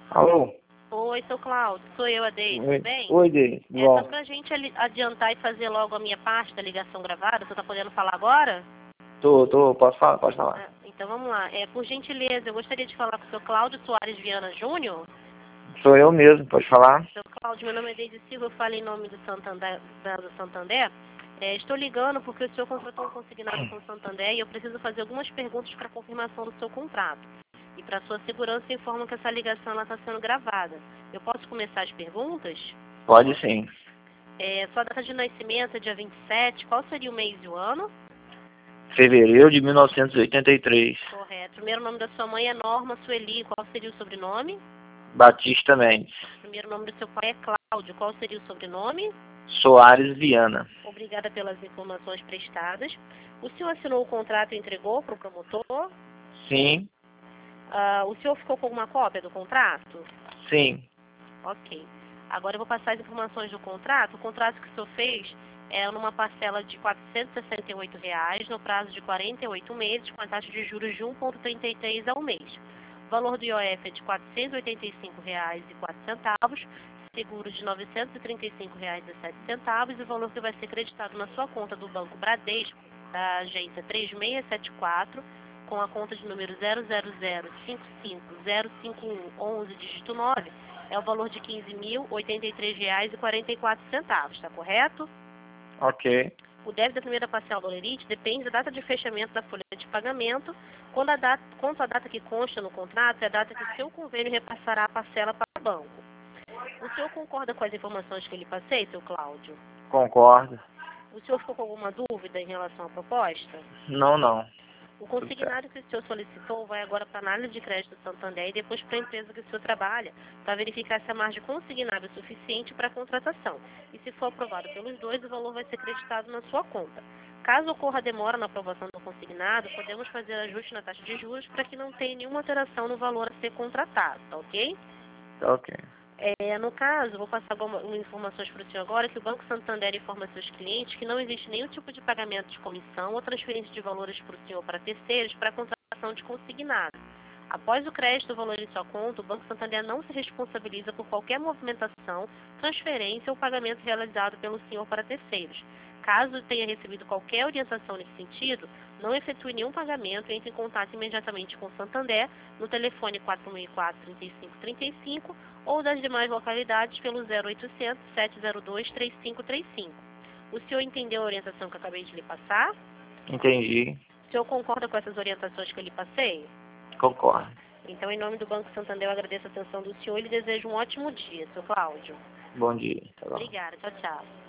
Alô? Oi, seu Cláudio, sou eu, a Deise, tudo bem? Oi, Deise. É só pra gente adiantar e fazer logo a minha parte da ligação gravada. Você tá podendo falar agora? Posso falar? Pode falar. Então vamos lá. Por gentileza, eu gostaria de falar com o seu Cláudio Soares Viana Júnior. Sou eu mesmo, pode falar? Seu Cláudio, meu nome é Deise Silva, eu falo em nome do Santander. Estou ligando porque o senhor contratou um consignado com o Santander e eu preciso fazer algumas perguntas para confirmação do seu contrato. E para sua segurança, informo que essa ligação está sendo gravada. Eu posso começar as perguntas? Pode sim. Sua data de nascimento é dia 27. Qual seria o mês e o ano? Fevereiro de 1983. Correto. O primeiro nome da sua mãe é Norma Sueli. Qual seria o sobrenome? Batista Mendes. O primeiro nome do seu pai é Cláudio. Qual seria o sobrenome? Soares Viana. Obrigada pelas informações prestadas. O senhor assinou o contrato e entregou para o promotor? Sim. O senhor ficou com alguma cópia do contrato? Sim. Ok. Agora eu vou passar as informações do contrato. O contrato que o senhor fez é numa parcela de R$ 468, no prazo de 48 meses, com a taxa de juros de 1,33 ao mês. O valor do IOF é de R$ 485,04, seguro de R$ 935,07 e o valor que vai ser creditado na sua conta do Banco Bradesco, da agência 3674, com a conta de número 000550511, dígito 9, é o valor de R$ 15.083,44, está correto? Ok. O débito da primeira parcela do Olerite depende da data de fechamento da folha de pagamento, quanto a data que consta no contrato é a data que o seu convênio repassará a parcela para o banco. O senhor concorda com as informações que eu lhe passei, seu Cláudio? Concordo. O senhor ficou com alguma dúvida em relação à proposta? Não. O consignado que o senhor solicitou vai agora para a análise de crédito do Santander e depois para a empresa que o senhor trabalha, para verificar se a margem consignada é suficiente para a contratação. E se for aprovado pelos dois, o valor vai ser creditado na sua conta. Caso ocorra demora na aprovação do consignado, podemos fazer ajuste na taxa de juros para que não tenha nenhuma alteração no valor a ser contratado, tá ok? Ok. No caso, vou passar algumas informações para o senhor agora, que o Banco Santander informa seus clientes que não existe nenhum tipo de pagamento de comissão ou transferência de valores para o senhor para terceiros para a contratação de consignado. Após o crédito do valor em sua conta, o Banco Santander não se responsabiliza por qualquer movimentação, transferência ou pagamento realizado pelo senhor para terceiros. Caso tenha recebido qualquer orientação nesse sentido, não efetue nenhum pagamento e entre em contato imediatamente com o Santander no telefone 464-3535 ou das demais localidades pelo 0800 702 3535. O senhor entendeu a orientação que eu acabei de lhe passar? Entendi. O senhor concorda com essas orientações que eu lhe passei? Concordo. Então, em nome do Banco Santander, eu agradeço a atenção do senhor e lhe desejo um ótimo dia, seu Cláudio. Bom dia. Tá bom. Obrigada. Tchau, tchau.